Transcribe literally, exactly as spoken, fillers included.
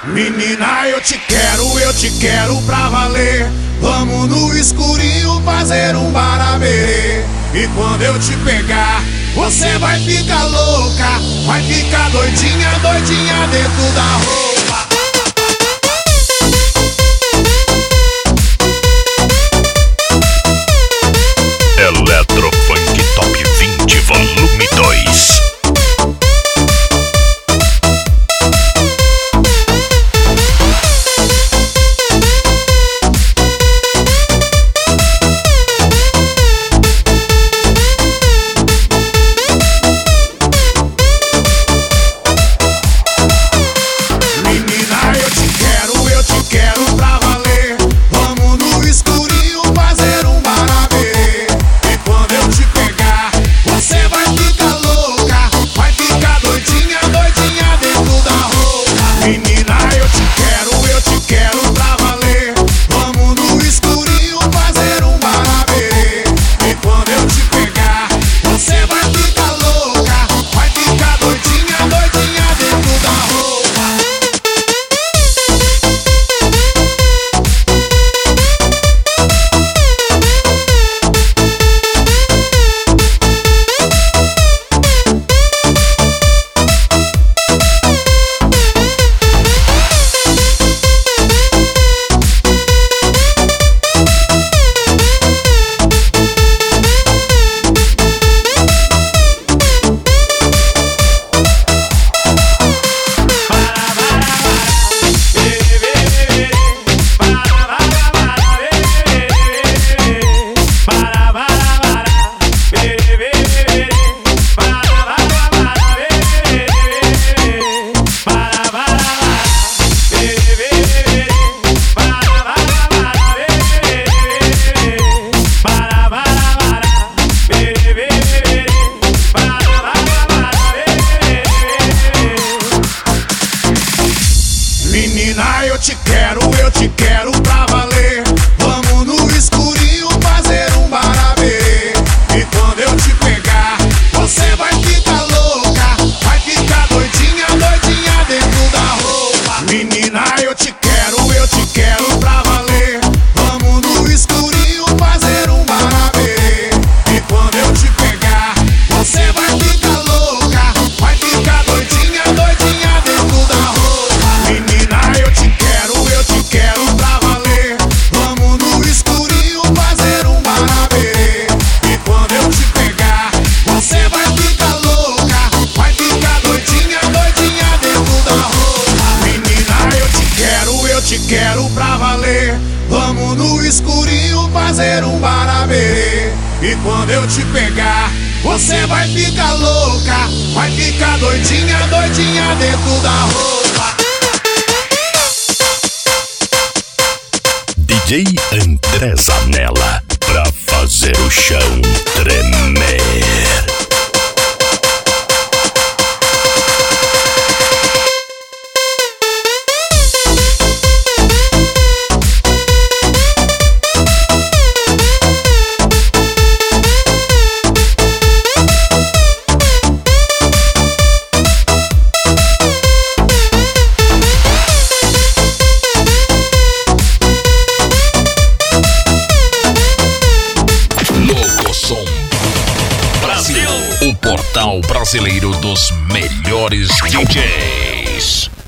Menina, eu te quero, eu te quero pra valer. Vamos no escurinho fazer um baraberê. E quando eu te pegar, você vai ficar louca, vai ficar doidinha, doidinha dentro da roupa. Eletrofunk Top vinte Volume dois. Menina, eu te quero, eu te quero pra valer. Vamos no escurinho fazer um baraberê. E quando eu te pegar, você vai ficar louca, vai ficar doidinha, doidinha dentro da roupa. Menina, eu te quero, eu te quero pra valer. Vamos no escurinho fazer um baraberê. E quando eu te pegar, você vai ficar louca, vai ficar doidinha, doidinha dentro da roupa. Menina, eu te quero, eu te quero pra valer. Vamos no escurinho fazer um baraberê. E quando eu te pegar, você vai ficar louca, vai ficar doidinha, doidinha dentro da roupa. Menina, eu te quero, eu te quero pra valer. Vamos no escurinho fazer um baraberê. E quando eu te pegar, você vai ficar louca, vai ficar doidinha, doidinha dentro da roupa. D J André Zanella, pra fazer o chão tremer. Brasil, o portal brasileiro dos melhores D Js.